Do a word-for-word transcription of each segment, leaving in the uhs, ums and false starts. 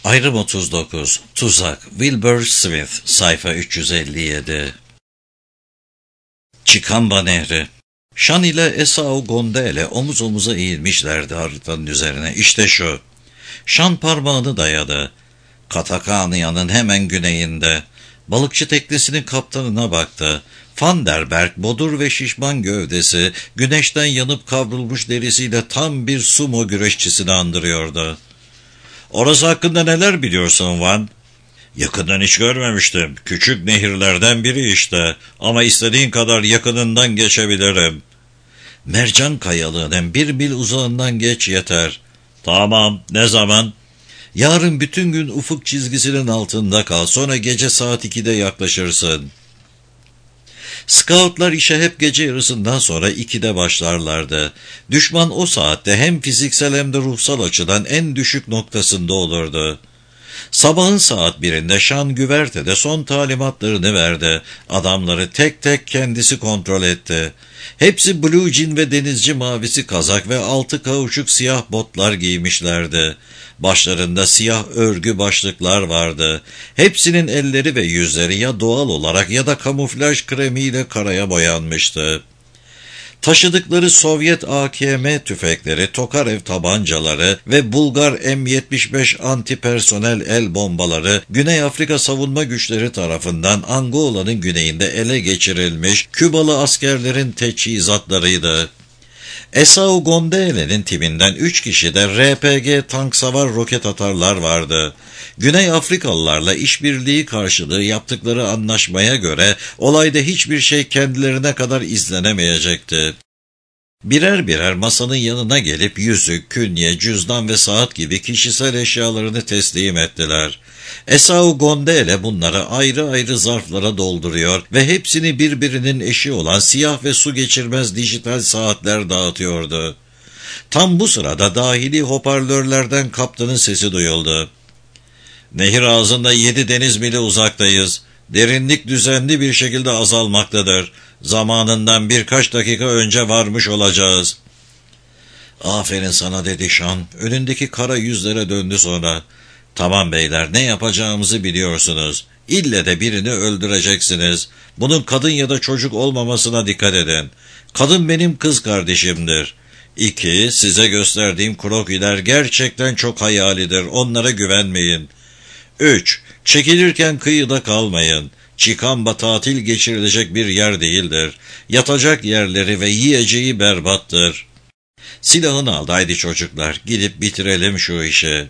Ayrım otuz dokuz. Tuzak. Wilbur Smith. Sayfa üç yüz elli yedi. Çikamba Nehri. Şan ile Esau Gondele omuz omuza eğilmişlerdi haritanın üzerine. İşte şu. Şan parmağını dayadı. Katakanya'nın hemen güneyinde. Balıkçı teknesinin kaptanına baktı. Van der Berg, bodur ve şişman gövdesi, güneşten yanıp kavrulmuş derisiyle tam bir sumo güreşçisini andırıyordu. "Orası hakkında neler biliyorsun Van?" "Yakından hiç görmemiştim. Küçük nehirlerden biri işte. Ama istediğin kadar yakınından geçebilirim." "Mercan kayalığının bir mil uzağından geç yeter." "Tamam, ne zaman?" "Yarın bütün gün ufuk çizgisinin altında kal. Sonra gece saat ikide yaklaşırsın." Scoutlar işe hep gece yarısından sonra ikide başlarlardı. Düşman o saatte hem fiziksel hem de ruhsal açıdan en düşük noktasında olurdu. Sabahın saat birinde Şan güvertede son talimatlarını verdi. Adamları tek tek kendisi kontrol etti. Hepsi blue jean ve denizci mavisi kazak ve altı kauçuk siyah botlar giymişlerdi. Başlarında siyah örgü başlıklar vardı. Hepsinin elleri ve yüzleri ya doğal olarak ya da kamuflaj kremiyle karaya boyanmıştı. Taşıdıkları Sovyet A K M tüfekleri, Tokarev tabancaları ve Bulgar M yetmiş beş antipersonel el bombaları, Güney Afrika savunma güçleri tarafından Angola'nın güneyinde ele geçirilmiş Kübalı askerlerin teçhizatlarıydı. Esau Gondele'nin timinden üç kişi de R P G tank savar roket atarlar vardı. Güney Afrikalılarla işbirliği karşılığı yaptıkları anlaşmaya göre olayda hiçbir şey kendilerine kadar izlenemeyecekti. Birer birer masanın yanına gelip yüzük, künye, cüzdan ve saat gibi kişisel eşyalarını teslim ettiler. Esau Gondele bunları ayrı ayrı zarflara dolduruyor ve hepsini birbirinin eşi olan siyah ve su geçirmez dijital saatler dağıtıyordu. Tam bu sırada dahili hoparlörlerden kaptanın sesi duyuldu. "Nehir ağzında yedi deniz mili uzaktayız. Derinlik düzenli bir şekilde azalmaktadır. Zamanından birkaç dakika önce varmış olacağız." "Aferin sana," dedi Şan. Önündeki kara yüzlere döndü sonra. "Tamam beyler, ne yapacağımızı biliyorsunuz. İlle de birini öldüreceksiniz. Bunun kadın ya da çocuk olmamasına dikkat edin. Kadın benim kız kardeşimdir. İki, size gösterdiğim krokiler gerçekten çok hayalidir. Onlara güvenmeyin. Üç, çekilirken kıyıda kalmayın. Çikamba tatil geçirilecek bir yer değildir. Yatacak yerleri ve yiyeceği berbattır. Silahını aldı, haydi çocuklar, gidip bitirelim şu işi."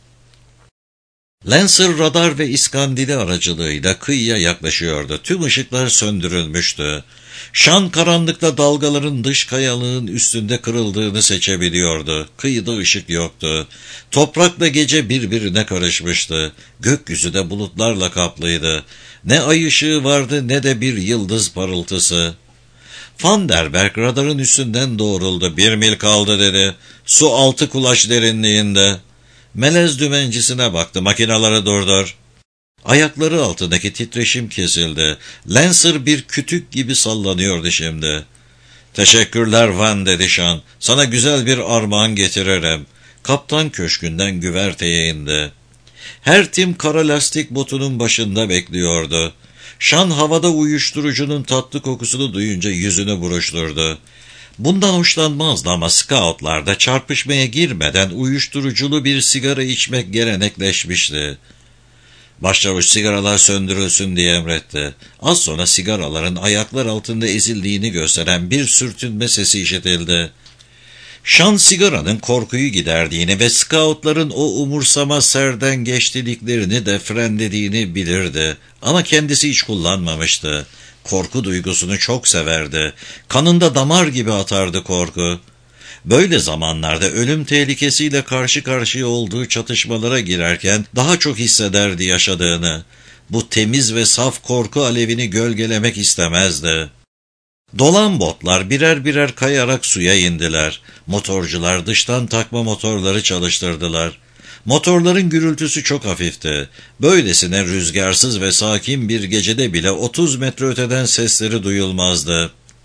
Lancer radar ve iskandili aracılığıyla kıyıya yaklaşıyordu. Tüm ışıklar söndürülmüştü. Şan karanlıkta dalgaların dış kayalığın üstünde kırıldığını seçebiliyordu. Kıyıda ışık yoktu. Toprakla gece birbirine karışmıştı. Gökyüzü de bulutlarla kaplıydı. Ne ay ışığı vardı ne de bir yıldız parıltısı. Van der Berg radarın üstünden doğruldu. "Bir mil kaldı," dedi. "Su altı kulaç derinliğinde." Melez dümencisine baktı. "Makinaları durdur." Ayakları altındaki titreşim kesildi. Lancer bir kütük gibi sallanıyordu şimdi. "Teşekkürler Van," dedi Şan. "Sana güzel bir armağan getiririm." Kaptan köşkünden güverteye indi. Her tim kara lastik botunun başında bekliyordu. Şan havada uyuşturucunun tatlı kokusunu duyunca yüzünü buruşturdu. Bundan hoşlanmazdı ama scoutlarda çarpışmaya girmeden uyuşturuculu bir sigara içmek gelenekleşmişti. Başçavuş sigaralar söndürülsün diye emretti. Az sonra sigaraların ayaklar altında ezildiğini gösteren bir sürtünme sesi işitildi. Şan sigaranın korkuyu giderdiğini ve scoutların o umursamaz serden geçtiliklerini de frenlediğini bilirdi. Ama kendisi hiç kullanmamıştı. Korku duygusunu çok severdi. Kanında damar gibi atardı korku. Böyle zamanlarda ölüm tehlikesiyle karşı karşıya olduğu çatışmalara girerken daha çok hissederdi yaşadığını. Bu temiz ve saf korku alevini gölgelemek istemezdi. Dolan botlar birer birer kayarak suya indiler. Motorcular dıştan takma motorları çalıştırdılar. Motorların gürültüsü çok hafifti. Böylesine rüzgarsız ve sakin bir gecede bile otuz metre öteden sesleri duyulmazdı.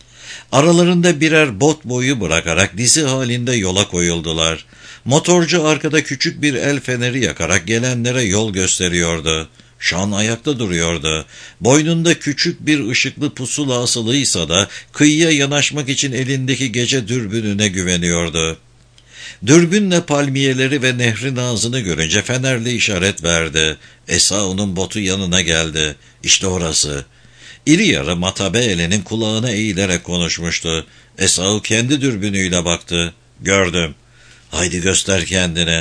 Aralarında birer bot boyu bırakarak dizi halinde yola koyuldular. Motorcu arkada küçük bir el feneri yakarak gelenlere yol gösteriyordu. Şan ayakta duruyordu. Boynunda küçük bir ışıklı pusula asılıysa da kıyıya yanaşmak için elindeki gece dürbününe güveniyordu. Dürbünle palmiyeleri ve nehrin ağzını görünce fenerle işaret verdi. Esau'nun botu yanına geldi. İşte orası. İri yarı Matabeele'nin kulağına eğilerek konuşmuştu. Esau kendi dürbünüyle baktı. Gördüm. Haydi göster kendini.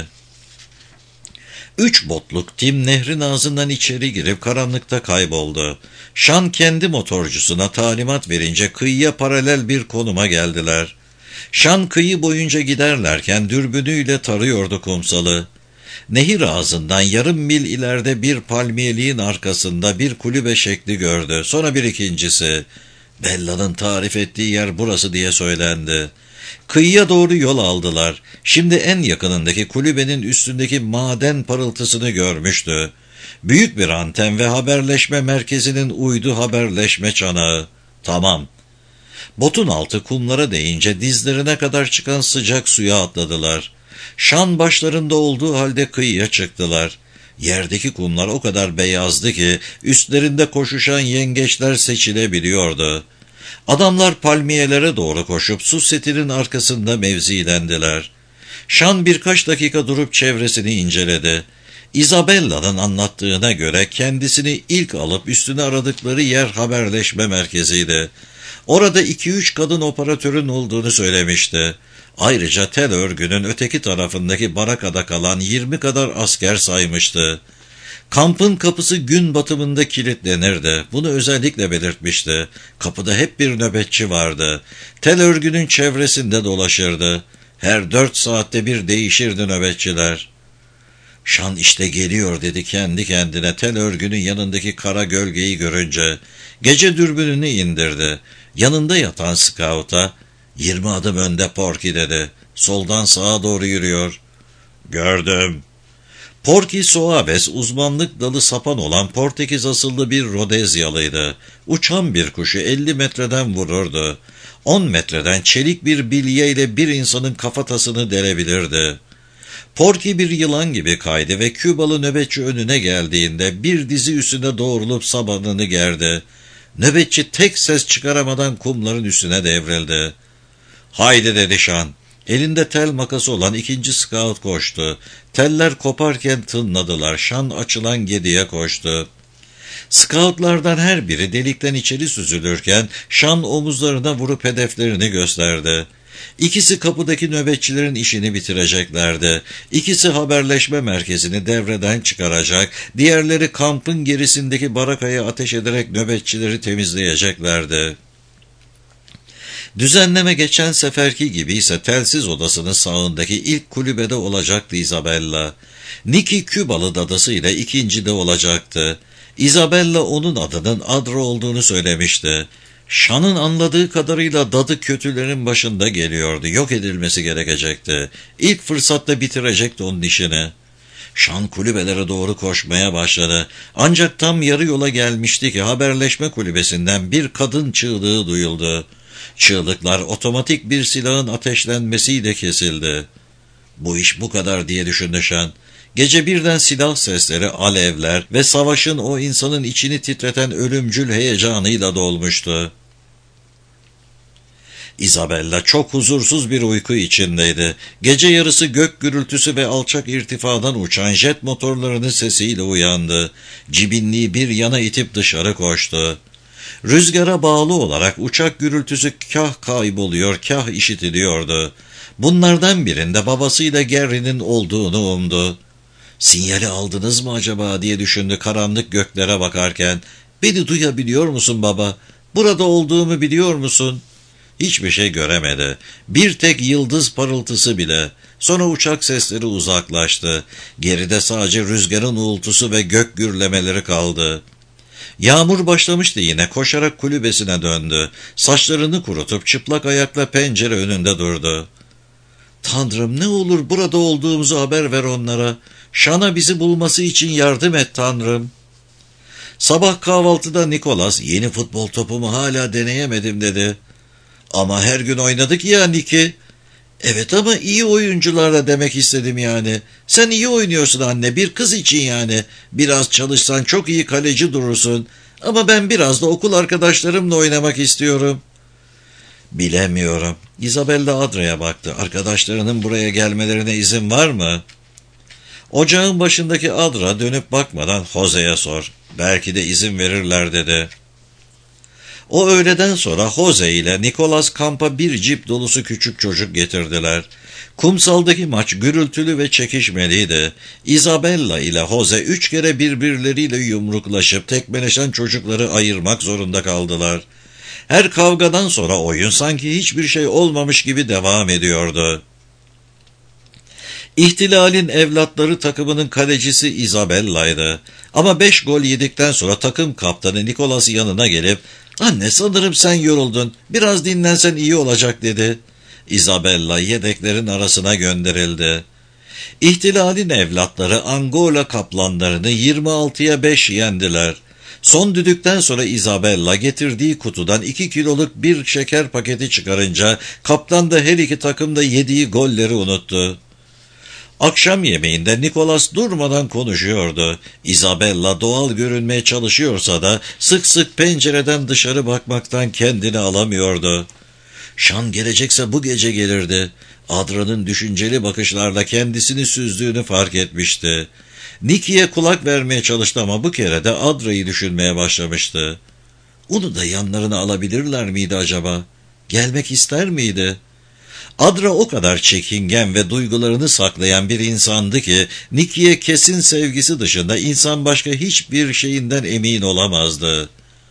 Üç botluk tim nehrin ağzından içeri girip karanlıkta kayboldu. Şan kendi motorcusuna talimat verince kıyıya paralel bir konuma geldiler. Şan kıyı boyunca giderlerken dürbünüyle tarıyordu kumsalı. Nehir ağzından yarım mil ileride bir palmiyeliğin arkasında bir kulübe şekli gördü. Sonra bir ikincisi. Bella'nın tarif ettiği yer burası diye söylendi. Kıyıya doğru yol aldılar. Şimdi en yakınındaki kulübenin üstündeki maden parıltısını görmüştü. Büyük bir anten ve haberleşme merkezinin uydu haberleşme çanağı. Tamam. Botun altı kumlara değince dizlerine kadar çıkan sıcak suya atladılar. Şan başlarında olduğu halde kıyıya çıktılar. Yerdeki kumlar o kadar beyazdı ki üstlerinde koşuşan yengeçler seçilebiliyordu. Adamlar palmiyelere doğru koşup su setinin arkasında mevzilendiler. Şan birkaç dakika durup çevresini inceledi. Isabella'nın anlattığına göre kendisini ilk alıp üstüne aradıkları yer haberleşme merkeziydi. Orada iki üç kadın operatörün olduğunu söylemişti. Ayrıca tel örgünün öteki tarafındaki barakada kalan yirmi kadar asker saymıştı. Kampın kapısı gün batımında kilitlenirdi. Bunu özellikle belirtmişti. Kapıda hep bir nöbetçi vardı. Tel örgünün çevresinde dolaşırdı. Her dört saatte bir değişirdi nöbetçiler. Şan işte geliyor dedi kendi kendine tel örgünün yanındaki kara gölgeyi görünce. Gece dürbününü indirdi. Yanında yatan scout'a yirmi adım önde Porky dedi. Soldan sağa doğru yürüyor. Gördüm. Porky Soaves uzmanlık dalı sapan olan Portekiz asıllı bir Rodezyalıydı. Uçan bir kuşu elli metreden vururdu. on metreden çelik bir bilyeyle bir insanın kafatasını delebilirdi. Porky bir yılan gibi kaydı ve Kübalı nöbetçi önüne geldiğinde bir dizi üstüne doğrulup sabanını gerdi. Nöbetçi tek ses çıkaramadan kumların üstüne devrildi. Haydi dedi Şan. Elinde tel makası olan ikinci scout koştu. Teller koparken tınladılar. Şan açılan gediye koştu. Scoutlardan her biri delikten içeri süzülürken Şan omuzlarına vurup hedeflerini gösterdi. İkisi kapıdaki nöbetçilerin işini bitireceklerdi. İkisi haberleşme merkezini devreden çıkaracak, diğerleri kampın gerisindeki barakaya ateş ederek nöbetçileri temizleyeceklerdi. Düzenleme geçen seferki gibi ise telsiz odasının sağındaki ilk kulübede olacaktı Isabella. Nicky Kübalı dadısıyla ikinci de olacaktı. Isabella onun adının Adro olduğunu söylemişti. Şan'ın anladığı kadarıyla dadı kötülerin başında geliyordu. Yok edilmesi gerekecekti. İlk fırsatta bitirecekti onun işini. Şan kulübelere doğru koşmaya başladı. Ancak tam yarı yola gelmişti ki haberleşme kulübesinden bir kadın çığlığı duyuldu. Çığlıklar otomatik bir silahın ateşlenmesiyle kesildi. Bu iş bu kadar diye düşündü Şan. Gece birden silah sesleri, alevler ve savaşın o insanın içini titreten ölümcül heyecanıyla dolmuştu. Isabella çok huzursuz bir uyku içindeydi. Gece yarısı gök gürültüsü ve alçak irtifadan uçan jet motorlarının sesiyle uyandı. Cibinliği bir yana itip dışarı koştu. Rüzgara bağlı olarak uçak gürültüsü kah kayboluyor, kah işitiliyordu. Bunlardan birinde babasıyla Gerry'nin olduğunu umdu. Sinyali aldınız mı acaba diye düşündü karanlık göklere bakarken. Beni duyabiliyor musun baba? Burada olduğumu biliyor musun? Hiçbir şey göremedi. Bir tek yıldız parıltısı bile. Sonra uçak sesleri uzaklaştı. Geride sadece rüzgarın uğultusu ve gök gürlemeleri kaldı. Yağmur başlamıştı yine. Koşarak kulübesine döndü. Saçlarını kurutup çıplak ayakla pencere önünde durdu. Tanrım ne olur burada olduğumuzu haber ver onlara. Şan'a bizi bulması için yardım et Tanrım. Sabah kahvaltıda Nicholas yeni futbol topumu hala deneyemedim dedi. Ama her gün oynadık ya Niki. Evet ama iyi oyuncularla demek istedim yani. Sen iyi oynuyorsun anne, bir kız için yani. Biraz çalışsan çok iyi kaleci durursun. Ama ben biraz da okul arkadaşlarımla oynamak istiyorum. Bilemiyorum. Isabella Adra'ya baktı. Arkadaşlarının buraya gelmelerine izin var mı? Ocağın başındaki Adra dönüp bakmadan Jose'ye sor. Belki de izin verirler dedi. O öğleden sonra Jose ile Nicolas kampa bir cip dolusu küçük çocuk getirdiler. Kumsaldaki maç gürültülü ve çekişmeliydi. Isabella ile Jose üç kere birbirleriyle yumruklaşıp tekmeleşen çocukları ayırmak zorunda kaldılar. Her kavgadan sonra oyun sanki hiçbir şey olmamış gibi devam ediyordu. İhtilalin evlatları takımının kalecisi Isabella'ydı. Ama beş gol yedikten sonra takım kaptanı Nicolas yanına gelip ''Anne sanırım sen yoruldun, biraz dinlensen iyi olacak'' dedi. Isabella yedeklerin arasına gönderildi. İhtilalin evlatları Angola kaplanlarını yirmi altıya beş yendiler. Son düdükten sonra Isabella getirdiği kutudan iki kiloluk bir şeker paketi çıkarınca kaptan da her iki takım da yediği golleri unuttu. Akşam yemeğinde Nicolas durmadan konuşuyordu. Isabella doğal görünmeye çalışıyorsa da sık sık pencereden dışarı bakmaktan kendini alamıyordu. Şan gelecekse bu gece gelirdi. Adra'nın düşünceli bakışlarla kendisini süzdüğünü fark etmişti. Nicky'ye kulak vermeye çalıştı ama bu kere de Adra'yı düşünmeye başlamıştı. Onu da yanlarına alabilirler miydi acaba? Gelmek ister miydi? Adra o kadar çekingen ve duygularını saklayan bir insandı ki Nicky'ye kesin sevgisi dışında insan başka hiçbir şeyinden emin olamazdı.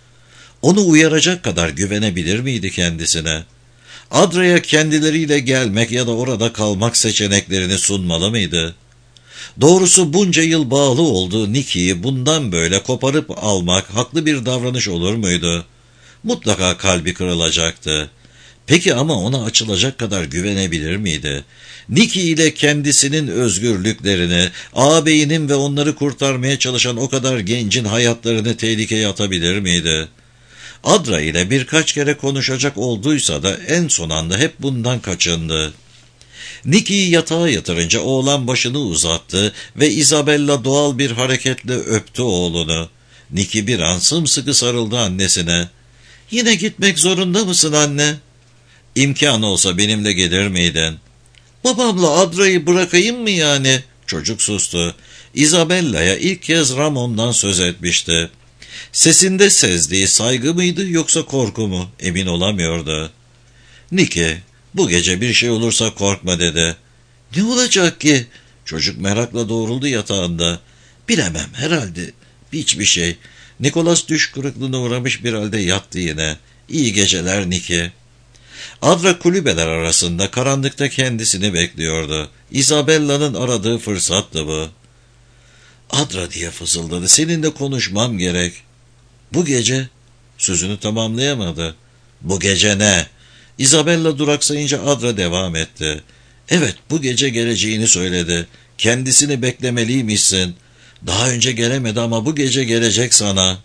Onu uyaracak kadar güvenebilir miydi kendisine? Adra'ya kendileriyle gelmek ya da orada kalmak seçeneklerini sunmalı mıydı? Doğrusu bunca yıl bağlı olduğu Nicky'yi bundan böyle koparıp almak haklı bir davranış olur muydu? Mutlaka kalbi kırılacaktı. Peki ama ona açılacak kadar güvenebilir miydi? Nicky ile kendisinin özgürlüklerini, ağabeyinin ve onları kurtarmaya çalışan o kadar gencin hayatlarını tehlikeye atabilir miydi? Adra ile birkaç kere konuşacak olduysa da en son anda hep bundan kaçındı. Nicky'yi yatağa yatırınca oğlan başını uzattı ve Isabella doğal bir hareketle öptü oğlunu. Nicky bir an sımsıkı sarıldı annesine. ''Yine gitmek zorunda mısın anne?'' ''İmkan olsa benimle gelir miydin?'' ''Babamla Adra'yı bırakayım mı yani?'' Çocuk sustu. Isabella'ya ilk kez Ramon'dan söz etmişti. Sesinde sezdiği saygı mıydı yoksa korku mu? Emin olamıyordu. ''Nicky, bu gece bir şey olursa korkma'' dedi. ''Ne olacak ki?'' Çocuk merakla doğruldu yatağında. ''Bilemem, herhalde hiçbir şey.'' Nicolas düş kırıklığına uğramış bir halde yattı yine. ''İyi geceler Nicky.'' Adra kulübeler arasında karanlıkta kendisini bekliyordu. Isabella'nın aradığı fırsattı bu. ''Adra'' diye fısıldadı. ''Seninle konuşmam gerek.'' ''Bu gece?'' Sözünü tamamlayamadı. ''Bu gece ne?'' Isabella duraksayınca Adra devam etti. ''Evet, bu gece geleceğini söyledi. Kendisini beklemeliymişsin. Daha önce gelemedi ama bu gece gelecek sana.''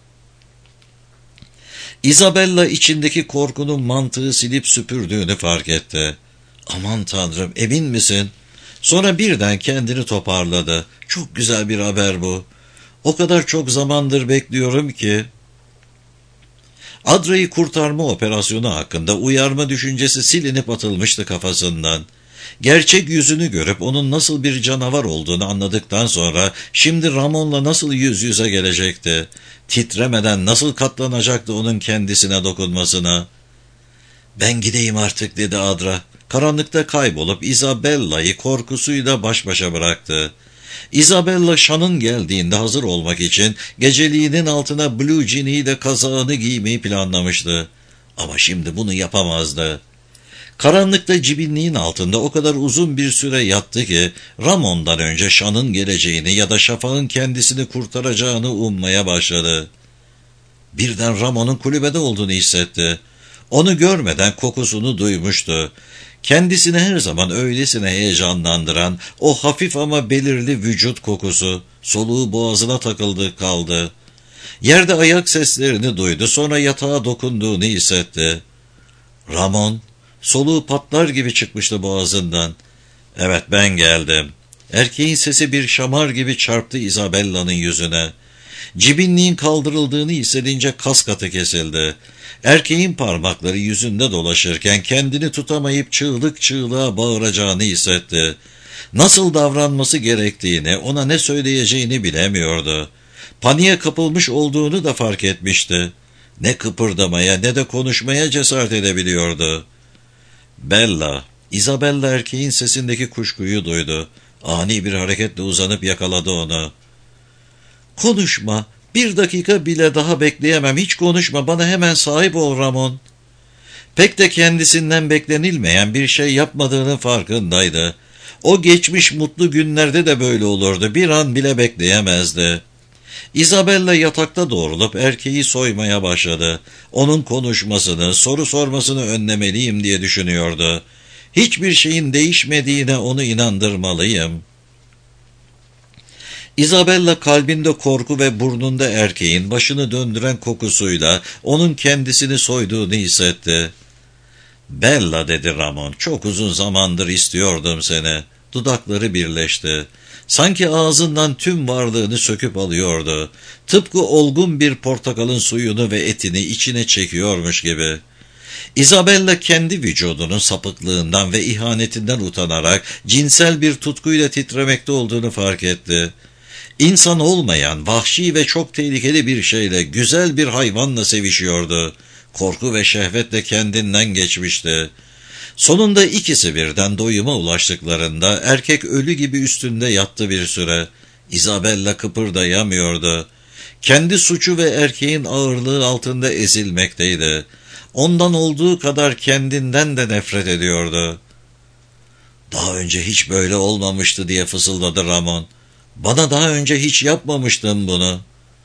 Isabella içindeki korkunun mantığı silip süpürdüğünü fark etti. ''Aman Tanrım, emin misin?'' Sonra birden kendini toparladı. ''Çok güzel bir haber bu. O kadar çok zamandır bekliyorum ki.'' Adra'yı kurtarma operasyonu hakkında uyarma düşüncesi silinip atılmıştı kafasından. Gerçek yüzünü görüp onun nasıl bir canavar olduğunu anladıktan sonra şimdi Ramon'la nasıl yüz yüze gelecekti? Titremeden nasıl katlanacaktı onun kendisine dokunmasına? ''Ben gideyim artık'' dedi Adra. Karanlıkta kaybolup Isabella'yı korkusuyla baş başa bıraktı. Isabella Şan'ın geldiğinde hazır olmak için geceliğinin altına blue jeaniyle kazağını giymeyi planlamıştı. Ama şimdi bunu yapamazdı. Karanlıkta cibinliğin altında o kadar uzun bir süre yattı ki Ramon'dan önce Şan'ın geleceğini ya da Şafak'ın kendisini kurtaracağını ummaya başladı. Birden Ramon'un kulübede olduğunu hissetti. Onu görmeden kokusunu duymuştu. Kendisini her zaman öylesine heyecanlandıran o hafif ama belirli vücut kokusu, soluğu boğazına takıldı kaldı. Yerde ayak seslerini duydu, sonra yatağa dokunduğunu hissetti. Ramon, soluğu patlar gibi çıkmıştı boğazından. "Evet, ben geldim." Erkeğin sesi bir şamar gibi çarptı Isabella'nın yüzüne. Cibinliğin kaldırıldığını hissedince kas katı kesildi. Erkeğin parmakları yüzünde dolaşırken kendini tutamayıp çığlık çığlığa bağıracağını hissetti. Nasıl davranması gerektiğini, ona ne söyleyeceğini bilemiyordu. Paniğe kapılmış olduğunu da fark etmişti. Ne kıpırdamaya ne de konuşmaya cesaret edebiliyordu. "Bella!" Isabella erkeğin sesindeki kuşkuyu duydu. Ani bir hareketle uzanıp yakaladı onu. "Konuşma, bir dakika bile daha bekleyemem, hiç konuşma, bana hemen sahip ol Ramon." Pek de kendisinden beklenilmeyen bir şey yapmadığının farkındaydı. O geçmiş mutlu günlerde de böyle olurdu, bir an bile bekleyemezdi. Isabella yatakta doğrulup erkeği soymaya başladı. Onun konuşmasını, soru sormasını önlemeliyim diye düşünüyordu. Hiçbir şeyin değişmediğine onu inandırmalıyım. Isabella kalbinde korku ve burnunda erkeğin başını döndüren kokusuyla onun kendisini soyduğunu hissetti. "Bella," dedi Ramon, "çok uzun zamandır istiyordum seni." Dudakları birleşti. Sanki ağzından tüm varlığını söküp alıyordu. Tıpkı olgun bir portakalın suyunu ve etini içine çekiyormuş gibi. Isabella kendi vücudunun sapıklığından ve ihanetinden utanarak cinsel bir tutkuyla titremekte olduğunu fark etti. İnsan olmayan, vahşi ve çok tehlikeli bir şeyle, güzel bir hayvanla sevişiyordu. Korku ve şehvetle kendinden geçmişti. Sonunda ikisi birden doyuma ulaştıklarında erkek ölü gibi üstünde yattı bir süre. Isabella kıpırdayamıyordu. Kendi suçu ve erkeğin ağırlığı altında ezilmekteydi. Ondan olduğu kadar kendinden de nefret ediyordu. "Daha önce hiç böyle olmamıştı," diye fısıldadı Ramon. "Bana daha önce hiç yapmamıştın bunu."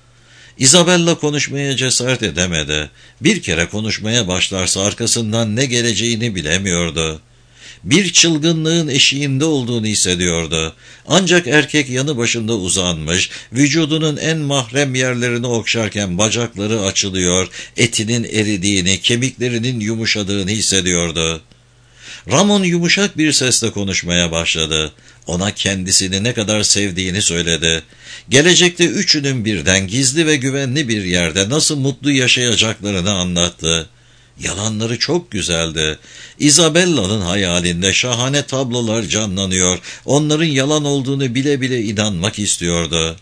Isabella konuşmaya cesaret edemedi. Bir kere konuşmaya başlarsa arkasından ne geleceğini bilemiyordu. Bir çılgınlığın eşiğinde olduğunu hissediyordu. Ancak erkek yanı başında uzanmış, vücudunun en mahrem yerlerini okşarken bacakları açılıyor, etinin eridiğini, kemiklerinin yumuşadığını hissediyordu. Ramon yumuşak bir sesle konuşmaya başladı. Ona kendisini ne kadar sevdiğini söyledi. Gelecekte üçünün birden gizli ve güvenli bir yerde nasıl mutlu yaşayacaklarını anlattı. Yalanları çok güzeldi. Isabella'nın hayalinde şahane tablolar canlanıyor. Onların yalan olduğunu bile bile inanmak istiyordu.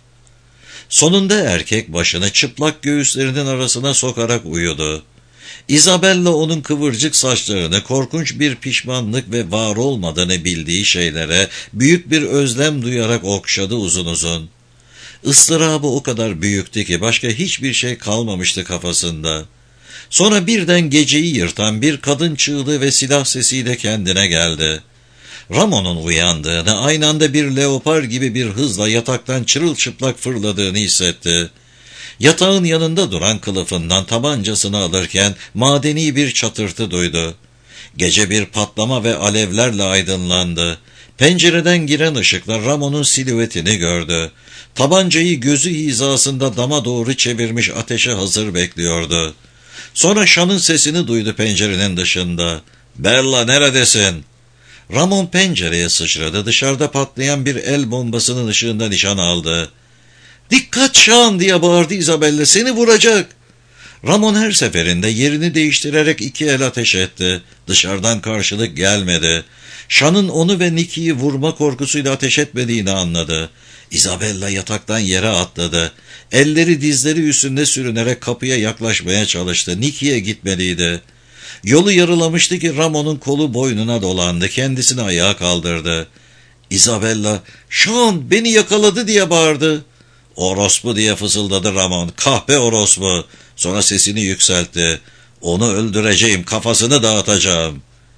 Sonunda erkek başını çıplak göğüslerinin arasına sokarak uyudu. Isabella onun kıvırcık saçlarını korkunç bir pişmanlık ve var olmadığını bildiği şeylere büyük bir özlem duyarak okşadı uzun uzun. Istırabı o kadar büyüktü ki başka hiçbir şey kalmamıştı kafasında. Sonra birden geceyi yırtan bir kadın çığlığı ve silah sesiyle kendine geldi. Ramon'un uyandığını, aynı anda bir leopar gibi bir hızla yataktan çırılçıplak fırladığını hissetti. Yatağın yanında duran kılıfından tabancasını alırken madeni bir çatırtı duydu. Gece bir patlama ve alevlerle aydınlandı. Pencereden giren ışıkla Ramon'un silüetini gördü. Tabancayı gözü hizasında dama doğru çevirmiş ateşe hazır bekliyordu. Sonra Şan'ın sesini duydu pencerenin dışında. "Bella, neredesin?" Ramon pencereye sıçradı. Dışarıda patlayan bir el bombasının ışığında nişan aldı. "Dikkat Şan!" diye bağırdı Isabella. "Seni vuracak!" Ramon her seferinde yerini değiştirerek iki el ateş etti. Dışarıdan karşılık gelmedi. Şan'ın onu ve Nicky'yi vurma korkusuyla ateş etmediğini anladı. Isabella yataktan yere atladı. Elleri dizleri üstünde sürünerek kapıya yaklaşmaya çalıştı. Nicky'ye gitmeliydi. Yolu yarılamıştı ki Ramon'un kolu boynuna dolandı. Kendisini ayağa kaldırdı. Isabella, "Şan, beni yakaladı!" diye bağırdı. "Orospu!" diye fısıldadı Ramon. "Kahpe orospu!" Sonra sesini yükseltti. "Onu öldüreceğim, kafasını dağıtacağım."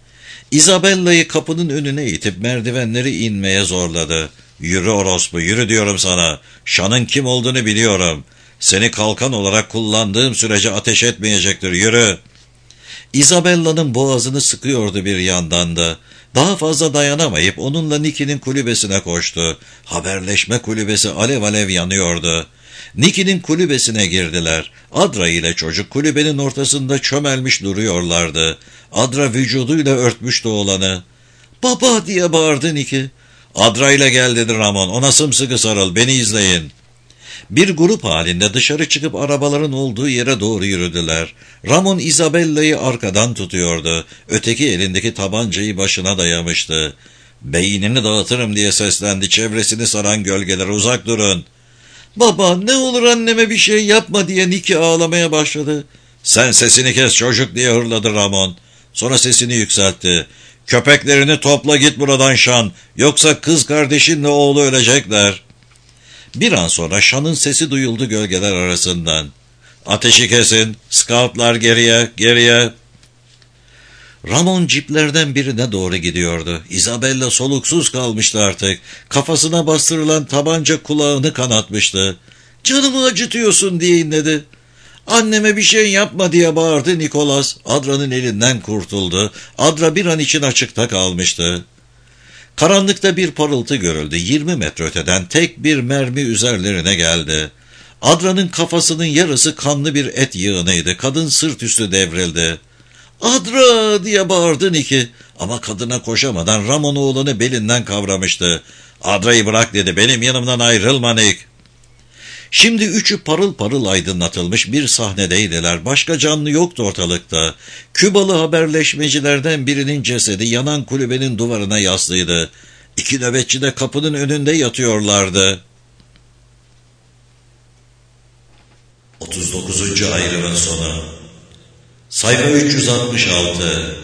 Isabella'yı kapının önüne itip merdivenleri inmeye zorladı. "Yürü orospu, yürü diyorum sana. Şan'ın kim olduğunu biliyorum. Seni kalkan olarak kullandığım sürece ateş etmeyecektir, yürü." Isabella'nın boğazını sıkıyordu bir yandan da. Daha fazla dayanamayıp onunla Nicky'nin kulübesine koştu. Haberleşme kulübesi alev alev yanıyordu. Nicky'nin kulübesine girdiler. Adra ile çocuk kulübenin ortasında çömelmiş duruyorlardı. Adra vücuduyla örtmüştü oğlanı. "Baba!" diye bağırdı Nicky. "Adra ile gel," dedi Ramon. "Ona sımsıkı sarıl, beni izleyin." Bir grup halinde dışarı çıkıp arabaların olduğu yere doğru yürüdüler. Ramon Isabella'yı arkadan tutuyordu. Öteki elindeki tabancayı başına dayamıştı. "Beynini dağıtırım," diye seslendi. Çevresini saran gölgeler, "Uzak durun." "Baba, ne olur anneme bir şey yapma," diye Nicky ağlamaya başladı. "Sen sesini kes çocuk," diye hırladı Ramon. Sonra sesini yükseltti. "Köpeklerini topla, git buradan Şan. Yoksa kız kardeşinle oğlu ölecekler." Bir an sonra Şan'ın sesi duyuldu gölgeler arasından. "Ateşi kesin, scoutlar geriye, geriye." Ramon ciplerden birine doğru gidiyordu. Isabella soluksuz kalmıştı artık. Kafasına bastırılan tabanca kulağını kanatmıştı. "Canımı acıtıyorsun," diye inledi. "Anneme bir şey yapma," diye bağırdı Nicholas. Adra'nın elinden kurtuldu. Adra bir an için açıkta kalmıştı. Karanlıkta bir parıltı görüldü. Yirmi metre öteden tek bir mermi üzerlerine geldi. Adra'nın kafasının yarısı kanlı bir et yığınıydı. Kadın sırt üstü devrildi. "Adra!" diye bağırdı Nicky. Ama kadına koşamadan Ramon oğlanı belinden kavramıştı. "Adra'yı bırak," dedi. "Benim yanımdan ayrılma Nick." Şimdi üçü parıl parıl aydınlatılmış bir sahnedeydiler. Başka canlı yoktu ortalıkta. Kübalı haberleşmecilerden birinin cesedi yanan kulübenin duvarına yaslıydı. İki nöbetçi de kapının önünde yatıyorlardı. otuz dokuzuncu ayrımın sonu. Sayfa üç yüz altmış altı.